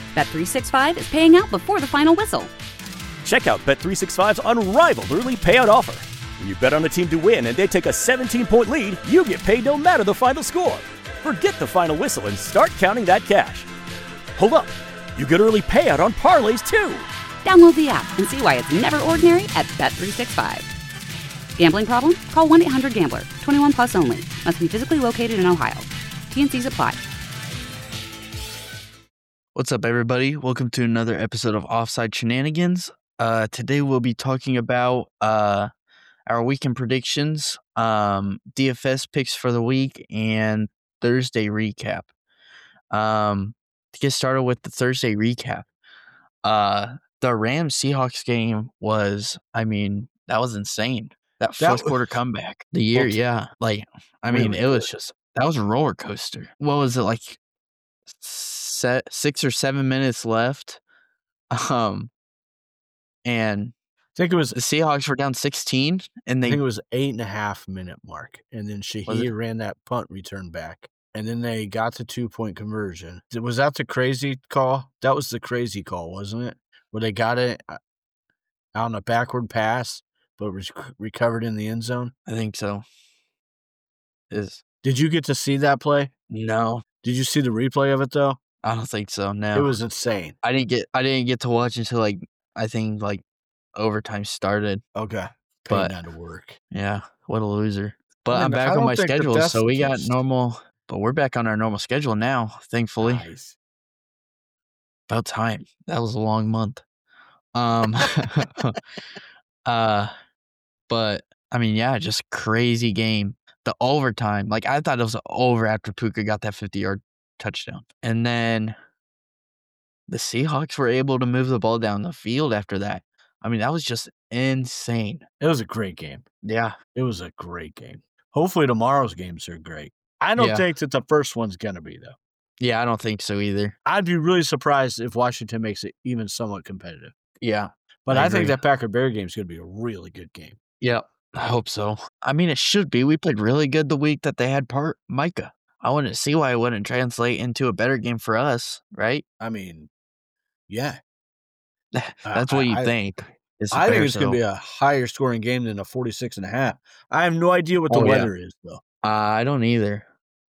Bet365 is paying out before the final whistle. Check out Bet365's unrivaled early payout offer. When you bet on a team to win and they take a 17-point lead, you get paid no matter the final score. Forget the final whistle and start counting that cash. Hold up. You get early payout on parlays, too. Download the app and see why it's never ordinary at Bet365. Gambling problem? Call 1-800-GAMBLER. 21 plus only. Must be physically located in Ohio. T&Cs apply. What's up, everybody? Welcome to another episode of Offside Shenanigans. Today we'll be talking about our weekend predictions, DFS picks for the week, and Thursday recap. To get started with the Thursday recap, the Rams-Seahawks game was, that was insane. That fourth quarter comeback. The year, yeah. It was just, that was a roller coaster. What was it, like 6 or 7 minutes left? And I think it was the Seahawks were down 16, and I think it was 8.5 minute mark, and then Shahir ran that punt return back, and then they got the 2-point conversion. Was that the crazy call? That was the crazy call, wasn't it? Where they got it on a backward pass, but it was recovered in the end zone. I think so. Did you get to see that play? No, Did you see the replay of it though? I don't think so. No, It was insane. I didn't get to watch until I think overtime started. Okay, But- paid not to work. Yeah, what a loser. But Man, I'm I back on don't my think that schedule, that's so we got just- normal. But we're back on our normal schedule now, thankfully. Nice. About time. That was a long month. But just crazy game. The overtime, I thought it was over after Puka got that 50-yard touchdown, and then the Seahawks were able to move the ball down the field after that. That was just insane. It was a great game. Yeah, It was a great game. Hopefully tomorrow's games are great. I don't Yeah. think that the first one's going to be, though. yeah, I don't think so either. I'd be really surprised if Washington makes it even somewhat competitive. Yeah, But I I think agree. that Packer-Bear game is going to be a really good game. yeah, I hope so. It should be. We played really good the week that they had Micah. I wouldn't see why it wouldn't translate into a better game for us, right? Yeah. That's what you think. I think it's going to be a higher scoring game than a 46.5. I have no idea what the Oh, yeah. weather is, though. I don't either.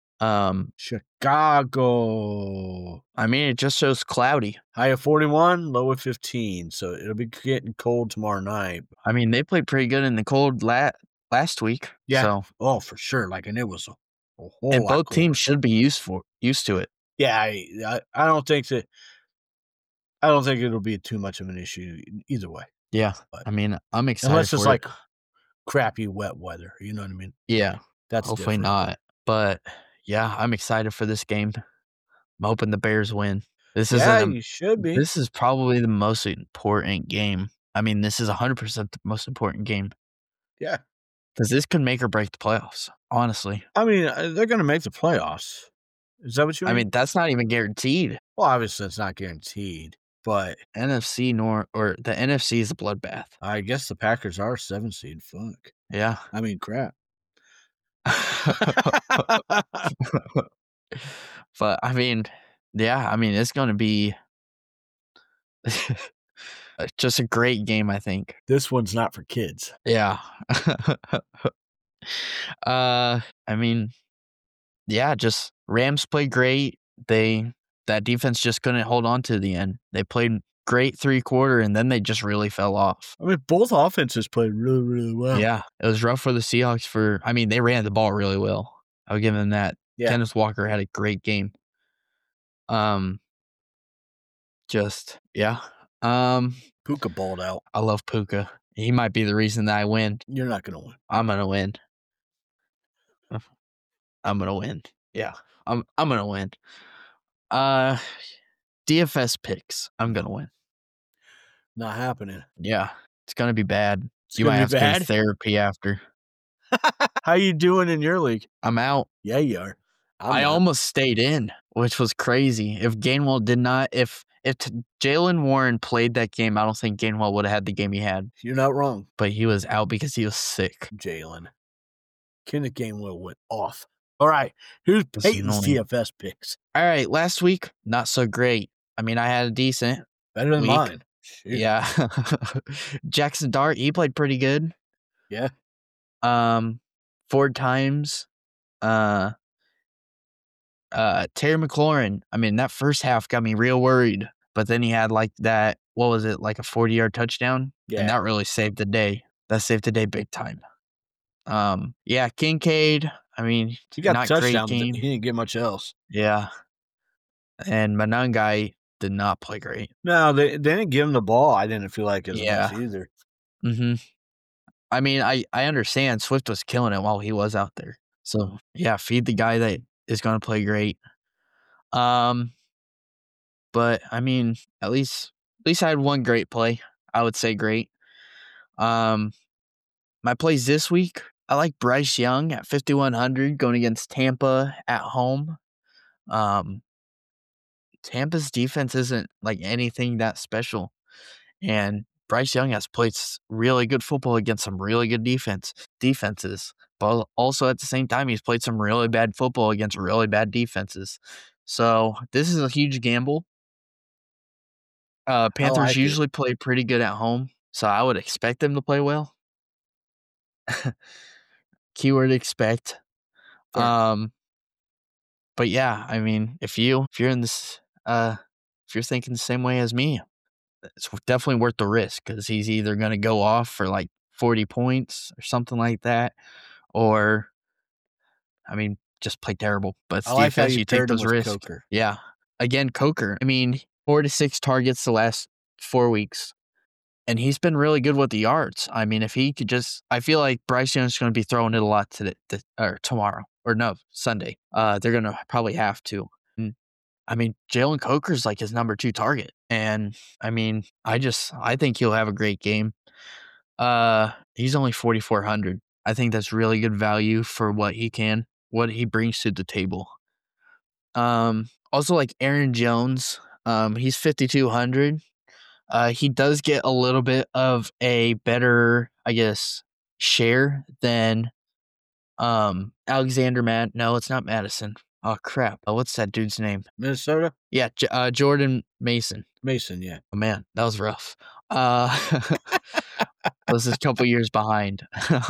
Chicago. It just shows cloudy. High of 41, low of 15. So it'll be getting cold tomorrow night. They played pretty good in the cold last week. Yeah. So, Oh, for sure. And it was a whole and lot both colder. teams should be used to it. Yeah, I don't think it'll be too much of an issue either way. Yeah. But- I'm excited Unless it's for it. crappy wet weather. You know what I mean? Yeah. That's Hopefully different. not. But yeah, I'm excited for this game. I'm hoping the Bears win. This is You should be. This is probably the most important game. This is 100% the most important game. Yeah. Because this could make or break the playoffs, honestly. They're going to make the playoffs. Is that what you mean? That's not even guaranteed. Well, obviously it's not guaranteed, but The NFC is a bloodbath. I guess the Packers are 7 seed. Fuck. Yeah. Crap. But it's going to be just a great game, I think. This one's not for kids. Yeah. Just Rams played great. That defense just couldn't hold on to the end. They played great 3/4, and then they just really fell off. Both offenses played really, really well. Yeah, it was rough for the Seahawks. They ran the ball really well. I would give them that. Yeah. Kenneth Walker had a great game. Puka balled out. I love Puka. He might be the reason that I win. You're not going to win. I'm gonna win. I'm gonna win. Yeah, I'm gonna win. DFS picks. I'm gonna win. Not happening. Yeah, it's gonna be bad. It's You gonna might be have to go to bad? therapy after. How you doing in your league? I'm out. Yeah, you are. I almost stayed in, which was crazy. If Gainwell did not, if Jalen Warren played that game, I don't think Gainwell would have had the game he had. You're not wrong, But he was out because he was sick. Jalen. Kenneth Gainwell went off. All right, here's That's Peyton's annoying. DFS picks. All right, last week, not so great. I mean, I had a decent better than week. mine. Shoot. Yeah. Jackson Dart, he played pretty good. Yeah. 4 times. Terry McLaurin, I mean, that first half got me real worried, but then he had like that, what was it, like a 40-yard touchdown? Yeah. And that really saved the day. That saved the day big time. Yeah, Kincaid, I mean, he got not the touchdown, great game. But he didn't get much else. Yeah. And Manungai did not play great. No, they didn't give him the ball. I didn't feel like as much either. Mm-hmm. I mean, I understand Swift was killing it while he was out there. So, yeah, feed the guy that is going to play great. But, I mean, at least I had one great play. I would say great. My plays this week, I like Bryce Young at 5,100 going against Tampa at home. Tampa's defense isn't like anything that special. And Bryce Young has played really good football against some really good defenses. But also at the same time, he's played some really bad football against really bad defenses. So this is a huge gamble. Panthers usually play pretty good at home, so I would expect them to play well. Keyword expect. But yeah, I mean, if you're in this, if you're thinking the same way as me, it's definitely worth the risk because he's either going to go off for like 40 points or something like that, or, I mean, just play terrible. But it's DFS, you take those risks. Coker. Yeah. Again, Coker. I mean, 4 to 6 targets the last 4 weeks, and he's been really good with the yards. I mean, if he could just, I feel like Bryce Young's going to be throwing it a lot today, or tomorrow, or no, Sunday. They're going to probably have to. I mean, Jalen Coker's like his number 2 target. And I mean, I think he'll have a great game. He's only 4,400. I think that's really good value for what he brings to the table. Also like Aaron Jones, he's 5,200. He does get a little bit of a better, I guess, share than Alexander No, it's not Madison. Oh, crap. What's that dude's name? Minnesota? Yeah, Jordan Mason. Mason, yeah. Oh, man, that was rough. I was a couple years behind.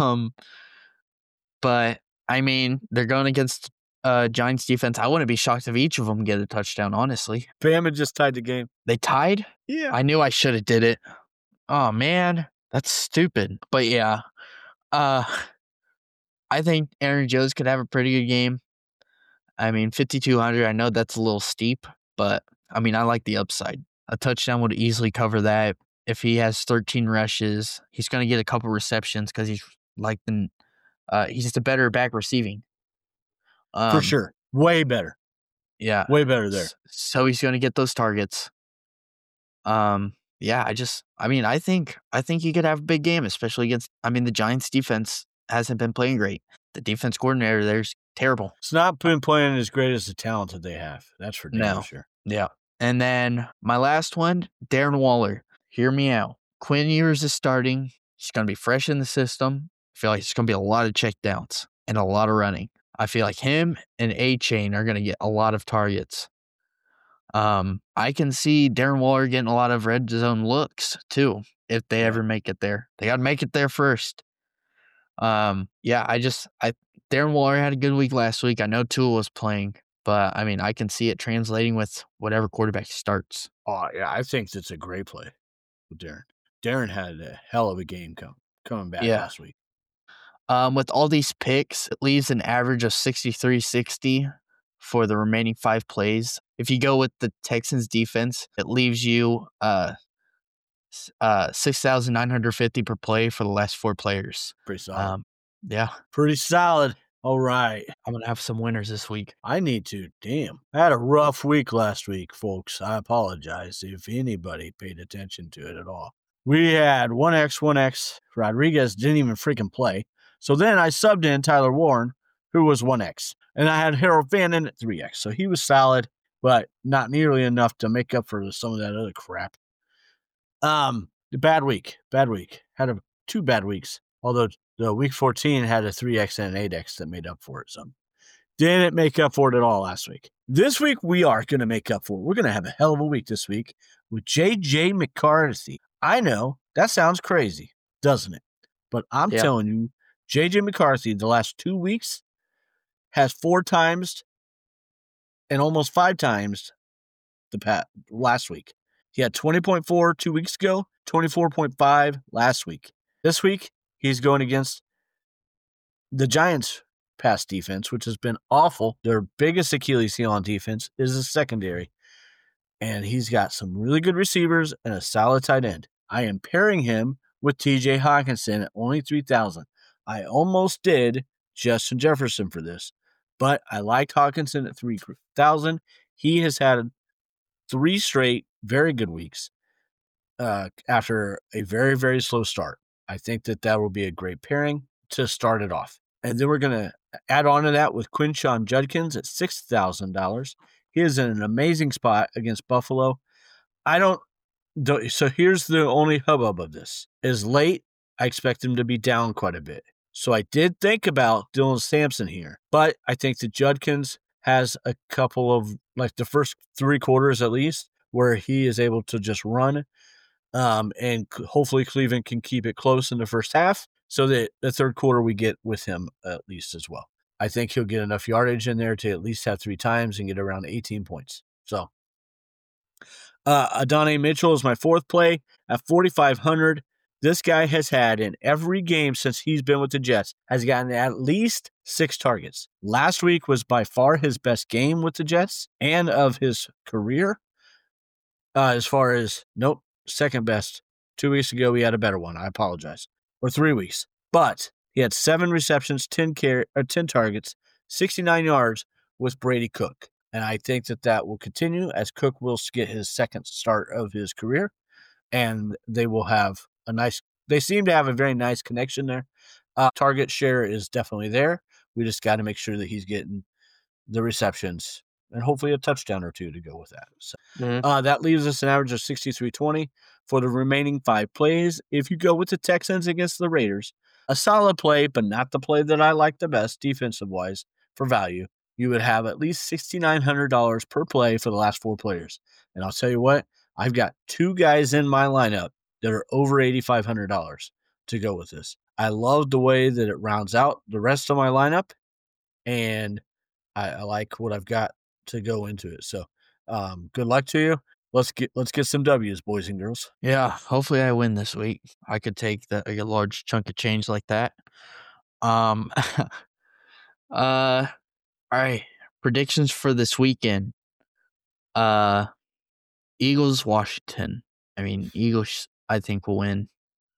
But, I mean, they're going against Giants defense. I wouldn't be shocked if each of them get a touchdown, honestly. Bama just tied the game. They tied? Yeah. I knew I should have did it. Oh, man. That's stupid. But, yeah. I think Aaron Jones could have a pretty good game. I mean, 5,200, I know that's a little steep, but, I mean, I like the upside. A touchdown would easily cover that. If he has 13 rushes, he's going to get a couple receptions because he's like he's just a better back receiving. For sure. Way better. Yeah. Way better there. So he's going to get those targets. Yeah, I think he could have a big game, especially against, the Giants defense hasn't been playing great. The defense coordinator there's terrible. It's not been playing as great as the talent that they have. That's for damn sure. Yeah. And then my last one, Darren Waller. Hear me out. Quinn Ewers is starting. He's going to be fresh in the system. I feel like it's going to be a lot of checkdowns and a lot of running. I feel like him and A-Chain are going to get a lot of targets. I can see Darren Waller getting a lot of red zone looks too if they ever make it there. They got to make it there first. Darren Waller had a good week last week. I know Tua was playing, but I can see it translating with whatever quarterback starts. Oh yeah, I think it's a great play with Darren. Darren had a hell of a game coming back last week. With all these picks, it leaves an average of 63.60 for the remaining 5 plays. If you go with the Texans defense, it leaves you 6,950 per play for the last 4 players. Pretty solid. Yeah. Pretty solid. All right. I'm going to have some winners this week. I need to. Damn. I had a rough week last week, folks. I apologize if anybody paid attention to it at all. We had 1X. Rodriguez didn't even freaking play. So then I subbed in Tyler Warren, who was 1X. And I had Harold Fannin at 3X. So he was solid, but not nearly enough to make up for some of that other crap. Bad week. Had 2 bad weeks. Although the week 14 had a 3X and an 8X that made up for it some. Didn't make up for it at all last week. This week, we are going to make up for it. We're going to have a hell of a week this week with J.J. McCarthy. I know, that sounds crazy, doesn't it? But I'm telling you, J.J. McCarthy, the last 2 weeks, has 4 times and almost 5 times last week. He had 20.4 2 weeks ago, 24.5 last week. This week, he's going against the Giants' pass defense, which has been awful. Their biggest Achilles heel on defense is the secondary. And he's got some really good receivers and a solid tight end. I am pairing him with TJ Hawkinson at only 3,000. I almost did Justin Jefferson for this, but I liked Hawkinson at 3,000. He has had 3 straight very good weeks after a very, very slow start. I think that will be a great pairing to start it off. And then we're going to add on to that with Quinshon Judkins at $6,000. He is in an amazing spot against Buffalo. So here's the only hubbub of this. Is late, I expect him to be down quite a bit. So I did think about Dylan Sampson here, but I think that Judkins has a couple of, like the first 3 quarters at least, where he is able to just run. And hopefully Cleveland can keep it close in the first half so that the third quarter we get with him at least as well. I think he'll get enough yardage in there to at least have 3 times and get around 18 points. So Adonai Mitchell is my 4th play at 4,500. This guy has had in every game since he's been with the Jets, has gotten at least 6 targets. Last week was by far his best game with the Jets and of his career. As far as, second best. 2 weeks ago, he had a better one. I apologize. Or 3 weeks. But he had 7 receptions, 10 targets, 69 yards with Brady Cook. And I think that will continue as Cook will get his second start of his career. And they will have they seem to have a very nice connection there. Target share is definitely there. We just got to make sure that he's getting the receptions and hopefully a touchdown or 2 to go with that. So that leaves us an average of 63.20 for the remaining 5 plays. If you go with the Texans against the Raiders, a solid play, but not the play that I like the best defensive-wise for value, you would have at least $6,900 per play for the last 4 players. And I'll tell you what, I've got 2 guys in my lineup that are over $8,500 to go with this. I love the way that it rounds out the rest of my lineup, and I like what I've got to go into it. So good luck to you. Let's get some W's, boys and girls. Yeah, hopefully I win this week. I could take a large chunk of change like that. All right, predictions for this weekend. Eagles, Washington. I mean, Eagles, I think, will win.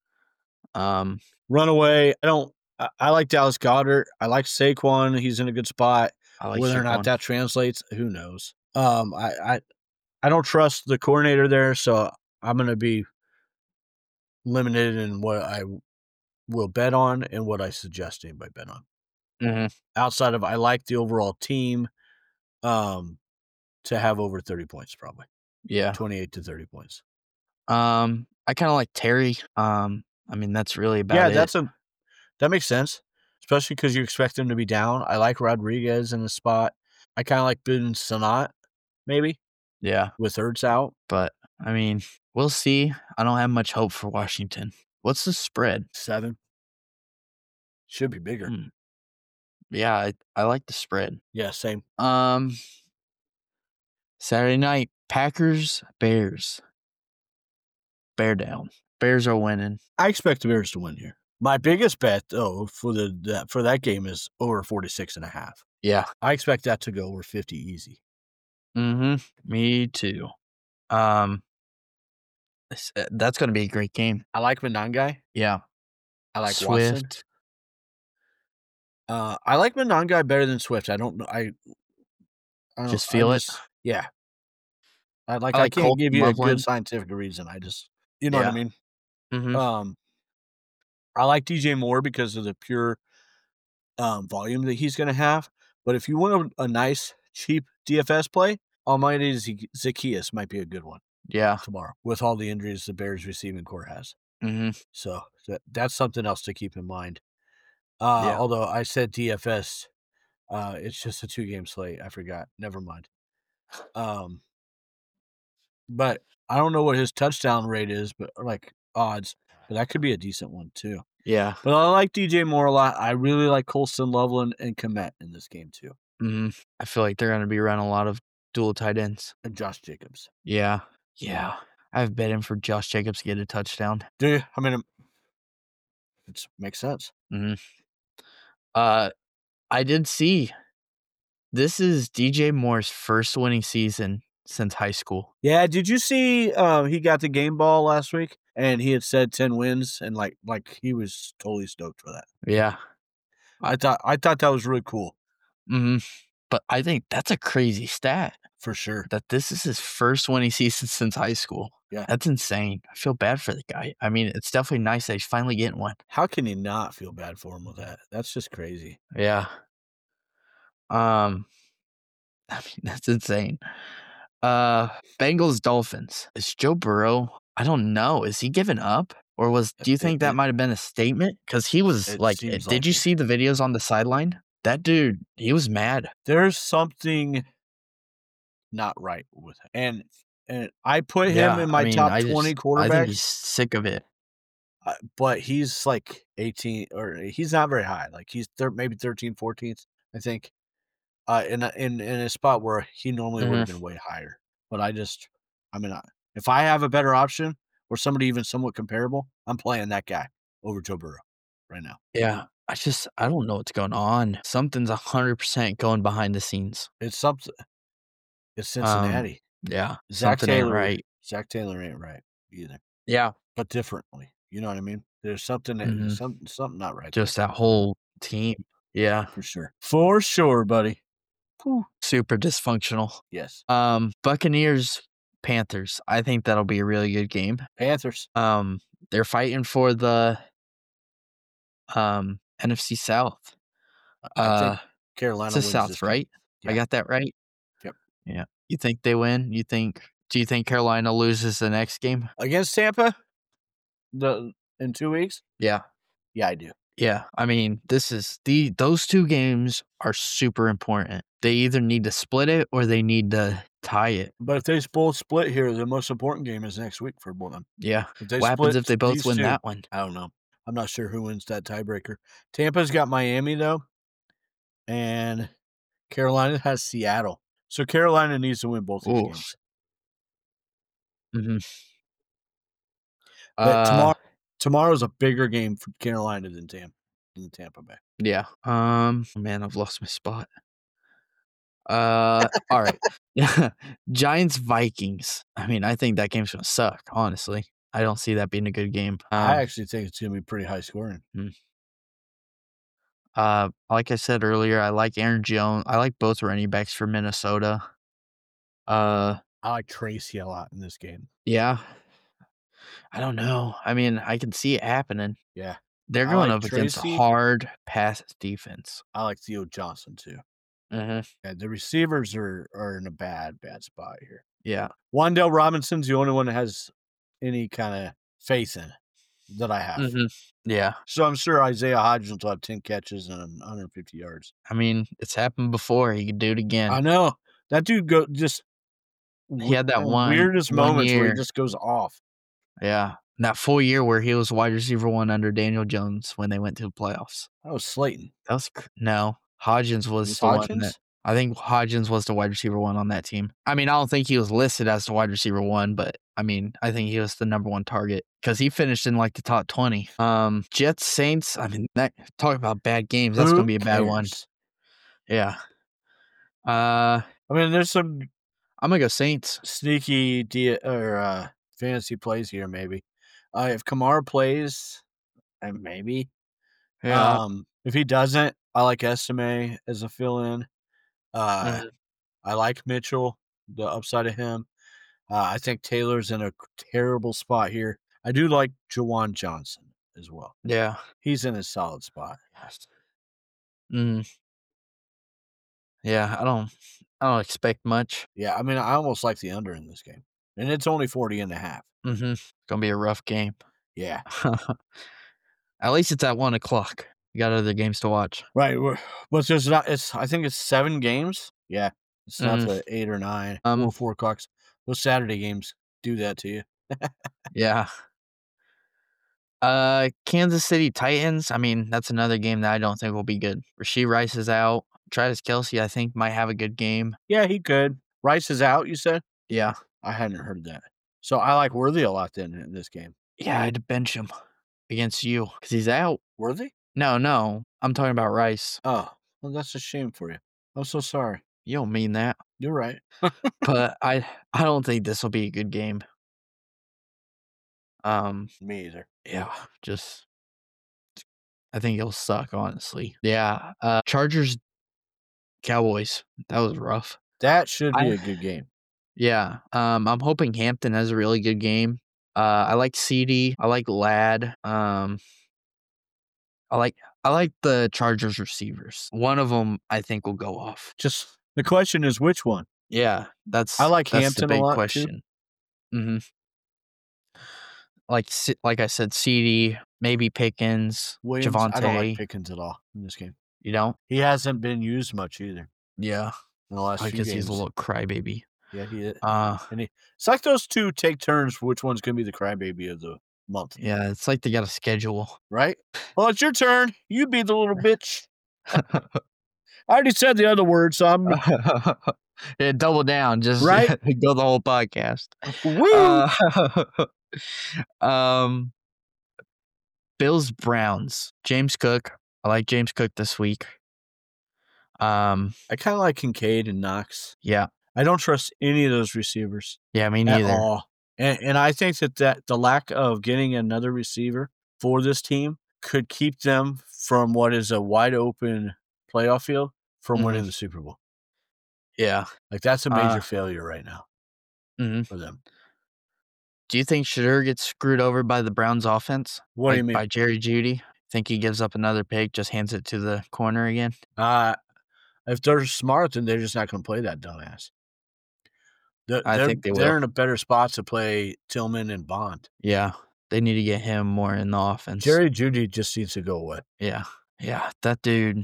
Runaway. I like Dallas Goedert. I like Saquon. He's in a good spot. Whether or not that translates, who knows? I don't trust the coordinator there, so I'm going to be limited in what I will bet on and what I suggest anybody bet on. Mm-hmm. Outside of, I like the overall team to have over 30 points, probably. Yeah. 28 to 30 points. I kind of like Terry. I mean, that's really about it. That makes sense, especially because you expect him to be down. I like Rodriguez in the spot. I kind of like Ben Sinnott, maybe. Yeah. With Ertz out. But, I mean, we'll see. I don't have much hope for Washington. What's the spread? 7. Should be bigger. Yeah, I like the spread. Yeah, same. Saturday night, Packers, Bears. Bear down. Bears are winning. I expect the Bears to win here. My biggest bet, though, for that game is over 46.5. Yeah. I expect that to go over 50 easy. Mm-hmm. Me too. That's going to be a great game. I like Monangai. Yeah. I like Swift. Watson. I like Monangai better than Swift. I don't know. I don't just feel it. Yeah. I can't give you a good scientific reason. I just, you know what I mean? Mm-hmm. I like DJ Moore because of the pure volume that he's going to have. But if you want a nice, cheap DFS play, Almighty Zacchaeus might be a good one. Yeah. Tomorrow, with all the injuries the Bears receiving core has. Mm-hmm. So that's something else to keep in mind. Although I said DFS It's just a 2-game slate. I forgot. Never mind. But I don't know what his touchdown rate is, but like odds, but that could be a decent one too. Yeah. But I like DJ Moore a lot. I really like Colston Loveland and Kmet in this game too. I feel like they're going to be running a lot of dual tight ends. And Josh Jacobs. Yeah. I've bet him for Josh Jacobs to get a touchdown. Do you? I mean, it makes sense. I did see this is DJ Moore's first winning season since high school. Yeah, did you see he got the game ball last week and he had said 10 wins and like he was totally stoked for that. Yeah. I thought that was really cool. But I think that's a crazy stat. For sure. That this is his first winning season since high school. Yeah. That's insane. I feel bad for the guy. I mean, it's definitely nice that he's finally getting one. How can you not feel bad for him with that? That's just crazy. Yeah. I mean, that's insane. Bengals Dolphins. Is Joe Burrow? I don't know. Is he giving up? Or do you think that might have been a statement? Because he was did you see the videos on the sideline? That dude, he was mad. There's something not right with him. And I put him in my top 20 quarterbacks. I think he's sick of it. But he's like 18, or he's not very high. Like he's maybe 13th, 14th, I think. In a spot where he normally would have been way higher. But if I have a better option or somebody even somewhat comparable, I'm playing that guy over Joe Burrow right now. Yeah. I don't know what's going on. Something's 100% going behind the scenes. It's something. It's Cincinnati. Yeah. Zach Taylor ain't right. Zach Taylor ain't right either. Yeah. But differently. You know what I mean? There's something something not right. Just there. That whole team. Yeah. For sure. For sure, buddy. Super dysfunctional. Yes. Buccaneers, Panthers. I think that'll be a really good game. Panthers. They're fighting for the NFC South. I think Carolina it's the wins South, this right? Yeah. I got that right? Yep. Yeah. You think they win? Do you think Carolina loses the next game? Against Tampa? In 2 weeks? Yeah. Yeah, I do. Yeah. I mean, those two games are super important. They either need to split it or they need to tie it. But if they both split here, the most important game is next week for both of them. Yeah. What happens if they both win that one? I don't know. I'm not sure who wins that tiebreaker. Tampa's got Miami, though. And Carolina has Seattle. So Carolina needs to win both these games. But tomorrow's a bigger game for Carolina than Tampa Bay. Yeah. Man, I've lost my spot. All right. Giants Vikings. I mean, I think that game's gonna suck, honestly. I don't see that being a good game. I actually think it's gonna be pretty high scoring. Like I said earlier, I like Aaron Jones. I like both running backs for Minnesota. I like Tracy a lot in this game. Yeah. I don't know. I mean, I can see it happening. Yeah. They're going up against a hard pass defense. I like Theo Johnson, too. Yeah, the receivers are in a bad spot here. Yeah. Wan'Dale Robinson's the only one that has any kind of faith in that I have. Yeah. So I'm sure Isaiah Hodgins will have 10 catches and 150 yards. I mean, it's happened before. He could do it again. I know. That dude he had that weirdest moments where he just goes off. Yeah. That full year where he was wide receiver 1 under Daniel Jones when they went to the playoffs. That was Slayton. No. Hodgins was the one I think Hodgins was the wide receiver 1 on that team. I mean, I don't think he was listed as the wide receiver 1, but I mean, I think he was the number 1 target because he finished in like the top 20. Jets Saints. I mean, talk about bad games. That's going to be a bad one. Yeah. I mean, there's some. I'm gonna go Saints. Sneaky fantasy plays here, maybe. If Kamara plays, maybe. Yeah. If he doesn't, I like Estime as a fill-in. I like Mitchell, the upside of him. I think Taylor's in a terrible spot here. I do like Juwan Johnson as well. Yeah. He's in a solid spot. Yeah, I don't expect much. Yeah, I mean, I almost like the under in this game. And it's only 40.5. It's going to be a rough game. Yeah. At least it's at 1:00. You got other games to watch. Right. But there's not. I think it's 7 games. Yeah. It's not the 8 or 9 or 4 o'clock. Those Saturday games do that to you. Yeah. Kansas City Titans. I mean, that's another game that I don't think will be good. Rashee Rice is out. Travis Kelce, I think, might have a good game. Yeah, he could. Rice is out, you said? Yeah. I hadn't heard that. So I like Worthy a lot then in this game. Yeah, I had to bench him against you because he's out. Worthy? No. I'm talking about Rice. Oh, well, that's a shame for you. I'm so sorry. You don't mean that. You're right. But I don't think this will be a good game. Me either. Yeah, I think it'll suck, honestly. Yeah. Chargers, Cowboys. That was rough. That should be a good game. Yeah. I'm hoping Hampton has a really good game. I like CD. I like Ladd. I like the Chargers receivers. One of them I think will go off. Just the question is which one? Yeah, I like that's Hampton the big a lot question. Mm-hmm. Like I said, CD, maybe Pickens, Williams. Javonte. I don't like Pickens at all in this game. You don't? He hasn't been used much either. Yeah. In the last few games. Because he's a little crybaby. Yeah, he is. And it's like those two take turns for which one's going to be the crybaby of the month. Yeah, it's like they got a schedule. Right? Well, it's your turn. You be the little bitch. I already said the other word, so I'm... Yeah, double down. Just right? Go the whole podcast. Woo! Bills, Browns. James Cook. I like James Cook this week. I kind of like Kincaid and Knox. Yeah. I don't trust any of those receivers. Yeah, me neither. At all. And I think that the lack of getting another receiver for this team could keep them from what is a wide open playoff field from winning the Super Bowl. Yeah. Like, that's a major failure right now for them. Do you think Shedeur gets screwed over by the Browns offense? What do you mean? By Jerry Jeudy? Think he gives up another pick, just hands it to the corner again? If they're smart, then they're just not going to play that dumbass. I think they will. They're in a better spot to play Tillman and Bond. Yeah. They need to get him more in the offense. Jerry Jeudy just needs to go away. Yeah. Yeah. That dude.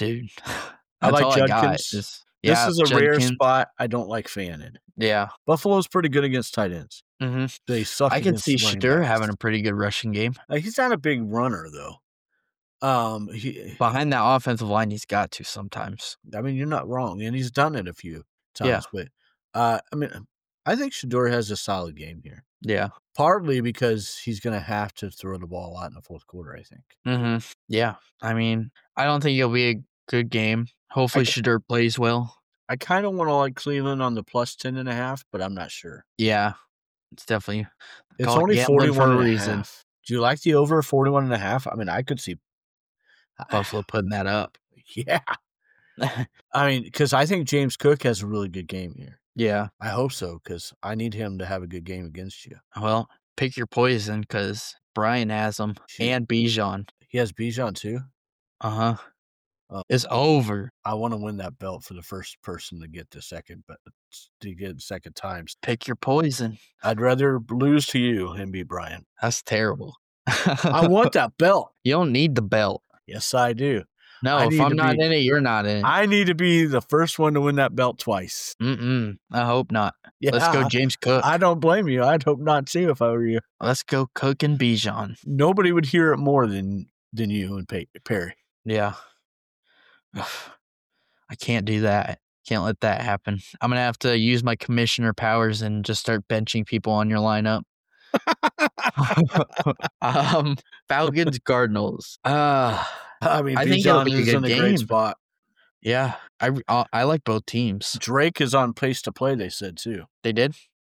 I like Judkins. This is a rare spot I don't like fanning. Yeah. Buffalo's pretty good against tight ends. Mm-hmm. They suck. I can see Shedeur having a pretty good rushing game. He's not a big runner, though. Behind that offensive line, he's got to sometimes. I mean, you're not wrong, and he's done it a few times. Yeah. But I think Shedeur has a solid game here. Yeah. Partly because he's going to have to throw the ball a lot in the fourth quarter, I think. Mm-hmm. Yeah. I mean, I don't think it'll be a good game. Hopefully Shedeur plays well. I kind of want to like Cleveland on the plus 10.5, but I'm not sure. Yeah. It's definitely. It's only 41 for a reason. Do you like the over 41.5? I mean, I could see Buffalo putting that up. Yeah. I mean, because I think James Cook has a really good game here. Yeah. I hope so, because I need him to have a good game against you. Well, pick your poison, because Brian has him. And Bijan. He has Bijan, too? Uh-huh. It's over. I want to win that belt for the first person to get the second, but to get it second time. Pick your poison. I'd rather lose to you and beat Brian. That's terrible. I want that belt. You don't need the belt. Yes, I do. No, if I'm not in it, you're not in it. I need to be the first one to win that belt twice. I hope not. Yeah, let's go James Cook. I don't blame you. I'd hope not too if I were you. Let's go Cook and Bijan. Nobody would hear it more than you and Perry. Yeah. I can't do that. Can't let that happen. I'm going to have to use my commissioner powers and just start benching people on your lineup. Falcons, Cardinals. I think it'll be a good game. Great spot. Yeah, I like both teams. Drake is on pace to play, they said, too. They did?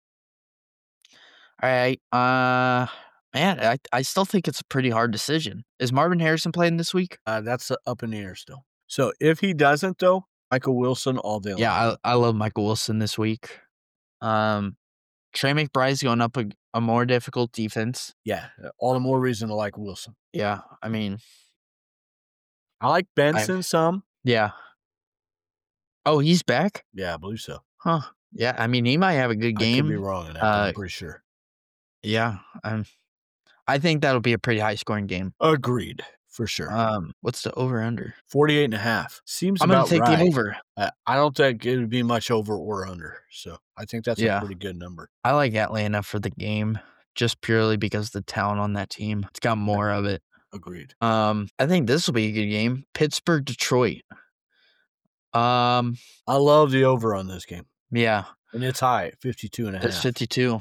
All right. Man, I still think it's a pretty hard decision. Is Marvin Harrison playing this week? That's up in the air still. So if he doesn't, though, Michael Wilson all day long. Yeah, I love Michael Wilson this week. Trey McBride's going up a more difficult defense. Yeah, all the more reason to like Wilson. Yeah, I mean. I like Benson some. Yeah. Oh, he's back? Yeah, I believe so. Huh. Yeah, I mean, he might have a good game. I could be wrong in that, but I'm pretty sure. Yeah, I think that'll be a pretty high-scoring game. Agreed. for sure. What's the over-under? 48.5. Seems I'm about going to take right. the over. I don't think it would be much over or under. So I think that's a pretty good number. I like Atlanta for the game just purely because the talent on that team. It's got more of it. Agreed. I think this will be a good game. Pittsburgh, Detroit. I love the over on this game. Yeah. And it's high, 52.5. It's 52.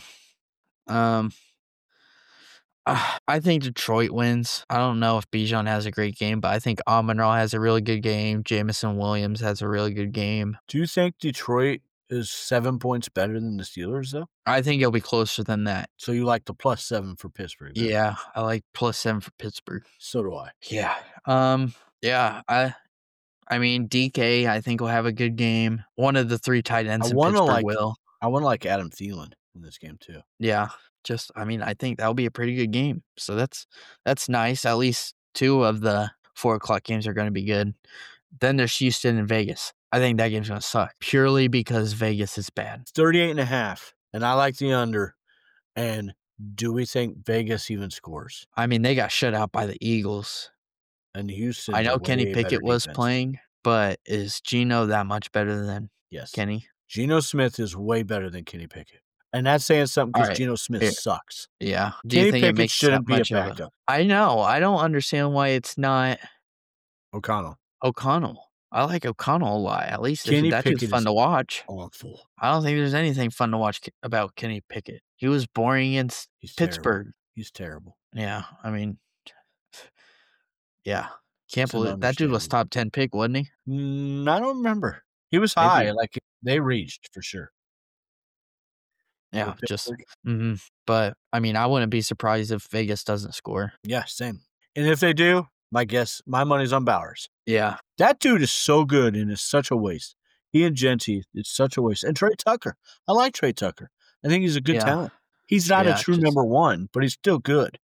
I think Detroit wins. I don't know if Bijan has a great game, but I think Amon-Ra has a really good game. Jameson Williams has a really good game. Do you think Detroit is 7 points better than the Steelers, though? I think it'll be closer than that. So you like the +7 for Pittsburgh? Then? Yeah, I like +7 for Pittsburgh. So do I. Yeah. Yeah, I mean, DK, I think will have a good game. One of the 3 tight ends in Pittsburgh will. I want to like Adam Thielen in this game, too. Yeah. I think that'll be a pretty good game. So that's nice. At least 2 of the 4 o'clock games are going to be good. Then there's Houston and Vegas. I think that game's going to suck purely because Vegas is bad. It's 38.5, and I like the under. And do we think Vegas even scores? I mean, they got shut out by the Eagles. And Houston. I know Kenny Pickett was playing, but is Geno that much better than Kenny? Geno Smith is way better than Kenny Pickett. And that's saying something because Geno Smith sucks. Yeah. Do you think Pickett it makes shouldn't be a backup? I know. I don't understand why it's not O'Connell. I like O'Connell a lot. At least that dude's fun to watch. Awful. I don't think there's anything fun to watch about Kenny Pickett. He was boring against Pittsburgh. Terrible. He's terrible. Yeah. I mean, yeah. Can't believe that dude was top 10 pick, wasn't he? I don't remember. He was high. Like they reached for sure. Yeah, but I mean, I wouldn't be surprised if Vegas doesn't score. Yeah, same. And if they do, my money's on Bowers. Yeah. That dude is so good and it's such a waste. He and Genty, it's such a waste. And Trey Tucker. I like Trey Tucker. I think he's a good talent. He's not a true number 1, but he's still good.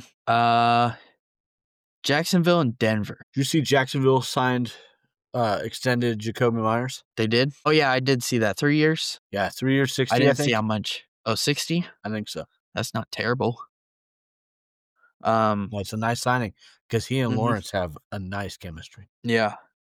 Jacksonville and Denver. Did you see Jacksonville extended Jacoby Myers? They did? Oh, yeah, I did see that. 3 years? Yeah, 3 years, 60, I didn't see how much. Oh, 60? I think so. That's not terrible. Well, it's a nice signing because he and Lawrence have a nice chemistry. Yeah.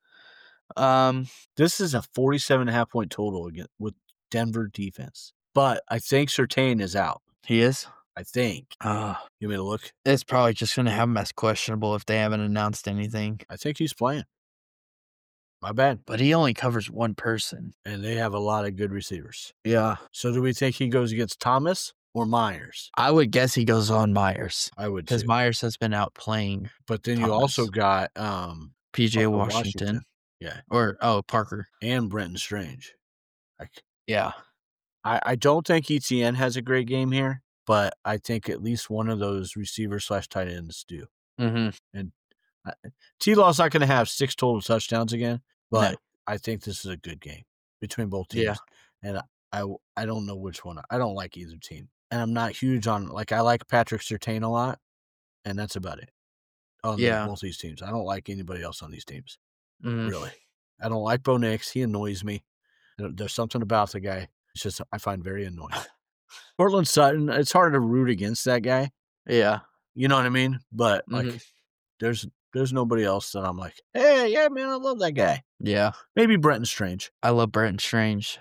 This is a 47.5 point total again with Denver defense. But I think Surtain is out. He is? I think. You want me to look? It's probably just going to have him as questionable if they haven't announced anything. I think he's playing. My bad. But he only covers one person. And they have a lot of good receivers. Yeah. So do we think he goes against Thomas or Myers? I would guess he goes on Myers. I would because Myers has been out playing. But then you also got PJ Washington. Yeah. Or Parker. And Brenton Strange. Yeah. I don't think ETN has a great game here, but I think at least one of those receivers/tight ends do. Mm-hmm. And T-Law's not going to have 6 total touchdowns again, but I think this is a good game between both teams. Yeah. And I don't know which one. I don't like either team. And I'm not huge on, I like Patrick Surtain a lot, and that's about it. On both these teams. I don't like anybody else on these teams. Really. I don't like Bo Nix. He annoys me. There's something about the guy. It's just I find very annoying. Cortland Sutton, it's hard to root against that guy. Yeah. You know what I mean? But there's nobody else that I'm like, hey, yeah, man, I love that guy. Yeah. Maybe Brenton Strange. I love Brenton Strange.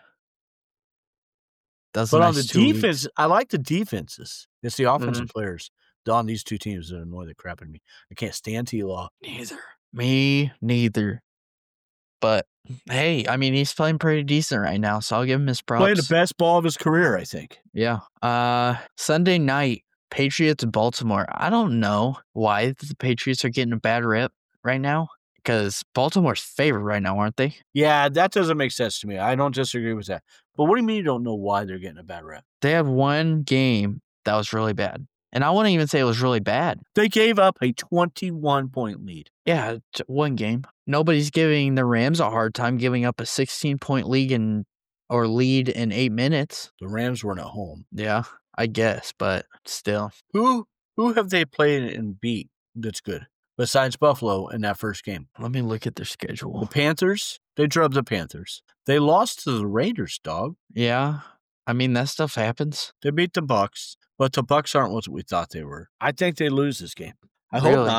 But on the defense, I like the defenses. It's the offensive players on these two teams that annoy the crap out of me. I can't stand T-Law. Me neither. But hey, I mean, he's playing pretty decent right now, so I'll give him his props. Playing the best ball of his career, I think. Yeah. Sunday night, Patriots and Baltimore. I don't know why the Patriots are getting a bad rep right now, because Baltimore's favored right now, aren't they? Yeah, that doesn't make sense to me. I don't disagree with that. But what do you mean you don't know why they're getting a bad rep? They had one game that was really bad. And I wouldn't even say it was really bad. They gave up a 21-point lead. Yeah, one game. Nobody's giving the Rams a hard time giving up a 16-point lead in 8 minutes. The Rams weren't at home. Yeah, I guess, but still. Who have they played and beat that's good besides Buffalo in that first game? Let me look at their schedule. The Panthers, they drubbed the Panthers. They lost to the Raiders, dog. Yeah, I mean, that stuff happens. They beat the Bucs. But the Bucs aren't what we thought they were. I think they lose this game. I hope not.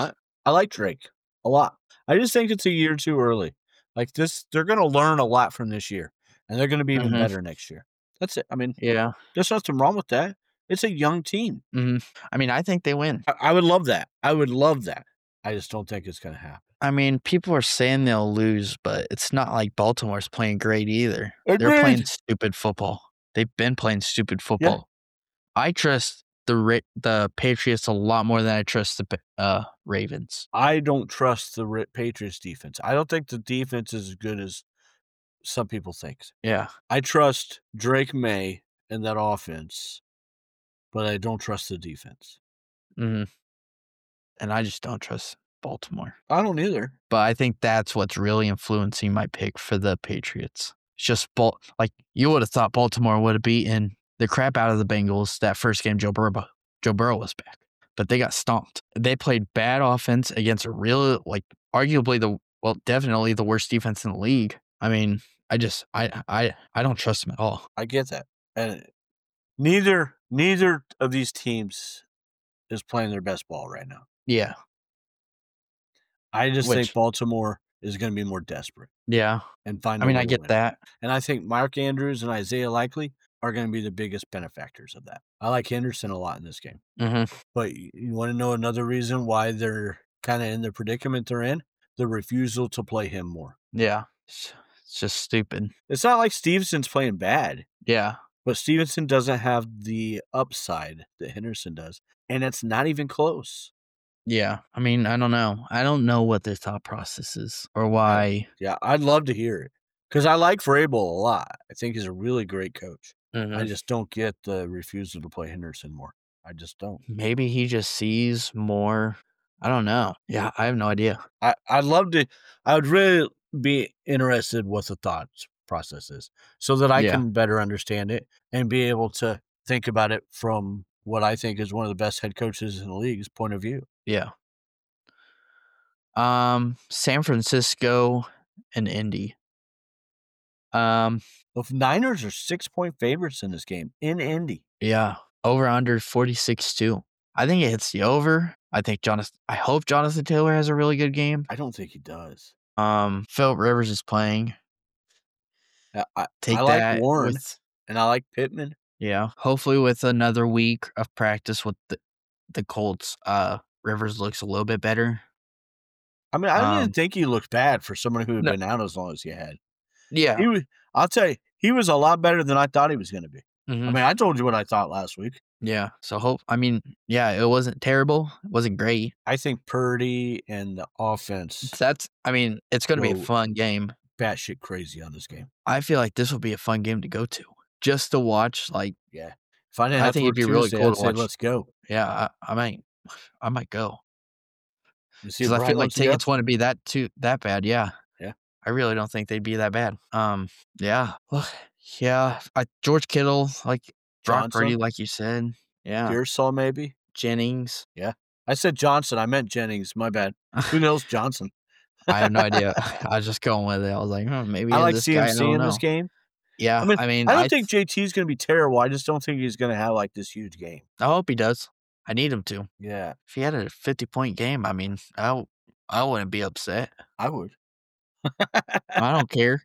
I like Drake a lot. I just think it's a year too early. Like this, they're going to learn a lot from this year, and they're going to be even better next year. That's it. I mean, Yeah. there's nothing wrong with that. It's a young team. I mean, I think they win. I would love that. I would love that. I just don't think it's going to happen. I mean, people are saying they'll lose, but it's not like Baltimore's playing great either. Agreed. They're playing stupid football. They've been playing stupid football. Yeah. I trust the Patriots a lot more than I trust the Ravens. I don't trust the Patriots defense. I don't think the defense is as good as some people think. Yeah. I trust Drake May and that offense, but I don't trust the defense. And I just don't trust Baltimore. I don't either. But I think that's what's really influencing my pick for the Patriots. It's just like you would have thought Baltimore would have beaten the crap out of the Bengals that first game Joe Burrow was back. But they got stomped. They played bad offense against a real, like, arguably definitely the worst defense in the league. I mean, I don't trust them at all. I get that. And neither of these teams is playing their best ball right now. Yeah. I just think Baltimore is going to be more desperate. Yeah. And find I get that. And I think Mark Andrews and Isaiah Likely are going to be the biggest benefactors of that. I like Henderson a lot in this game. But you want to know another reason why they're kind of in the predicament they're in? The refusal to play him more. Yeah. It's just stupid. It's not like Stevenson's playing bad. Yeah. But Stevenson doesn't have the upside that Henderson does. And it's not even close. Yeah. I mean, I don't know. I don't know what their thought process is or why. Yeah, I'd love to hear it. Because I like Vrabel a lot. I think he's a really great coach. I just don't get the refusal to play Henderson more. I just don't. Maybe he just sees more. I don't know. Yeah, I have no idea. I'd love to. I would really be interested what the thought process is so that I can better understand it and be able to think about it from what I think is one of the best head coaches in the league's point of view. Yeah. San Francisco and Indy. The Niners are 6-point favorites in this game in Indy. Yeah. Over under 46-2. I think it hits the over. I hope Jonathan Taylor has a really good game. I don't think he does. Philip Rivers is playing. I like Warren and I like Pittman. Yeah. Hopefully with another week of practice with the Colts, Rivers looks a little bit better. I mean, I didn't think he looked bad for someone who had been out as long as he had. Yeah. I'll tell you, he was a lot better than I thought he was going to be. I mean, I told you what I thought last week. Yeah. So it wasn't terrible. It wasn't great. I think Purdy and the offense. It's going to be a fun game. Batshit crazy on this game. I feel like this will be a fun game to go to. Just to watch, yeah. If I didn't have I think it'd be really cool to watch. Let's go. Yeah, I might go. Because I feel like tickets wouldn't be that bad. Yeah. Yeah. I really don't think they'd be that bad. Yeah. Look, yeah. George Kittle, Brock Purdy, like you said. Yeah. Pearsall, maybe. Jennings. Yeah. I said Johnson. I meant Jennings. My bad. Who knows Johnson? I have no idea. I was just going with it. I was like, maybe I like this CMC guy, in this game. Yeah. I don't think JT's going to be terrible. I just don't think he's going to have this huge game. I hope he does. I need him to. Yeah. If he had a 50-point game, I wouldn't be upset. I would. I don't care.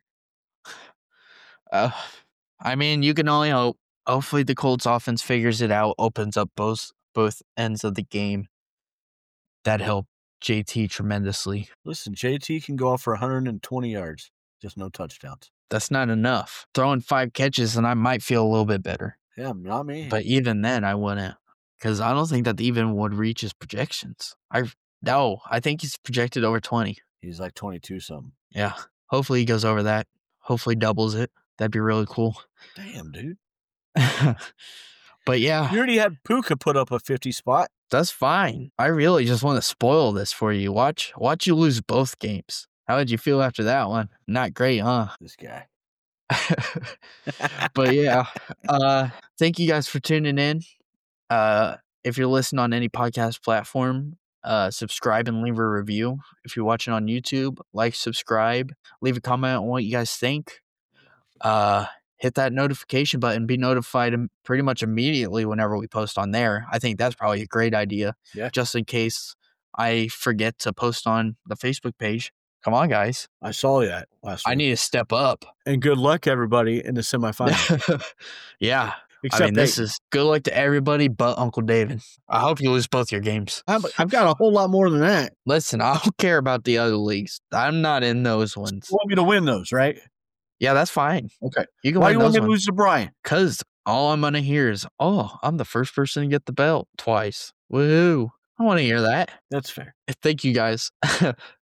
You can only hope. Hopefully the Colts offense figures it out, opens up both ends of the game. That'd help JT tremendously. Listen, JT can go off for 120 yards, just no touchdowns. That's not enough. Throwing 5 catches and I might feel a little bit better. Yeah, not me. But even then, I wouldn't. Because I don't think that even would reach his projections. I think he's projected over 20. He's like 22 something. Yeah. Hopefully he goes over that. Hopefully doubles it. That'd be really cool. Damn, dude. But yeah. You already had Puka put up a 50 spot. That's fine. I really just want to spoil this for you. Watch you lose both games. How did you feel after that one? Not great, huh? This guy. But yeah. Thank you guys for tuning in. If you're listening on any podcast platform, subscribe and leave a review. If you're watching on YouTube, subscribe, leave a comment on what you guys think. Hit that notification button, be notified pretty much immediately whenever we post on there. I think that's probably a great idea. Yeah. Just in case I forget to post on the Facebook page. Come on, guys. I saw that last week. I need to step up. And good luck, everybody, in the semifinal. Yeah. Except this is good luck to everybody but Uncle David. I hope you lose both your games. I've got a whole lot more than that. Listen, I don't care about the other leagues. I'm not in those ones. You want me to win those, right? Yeah, that's fine. Okay. You can Why win do you want those me to lose to Brian? Because all I'm going to hear is, I'm the first person to get the belt twice. Woohoo. I want to hear that. That's fair. Thank you, guys.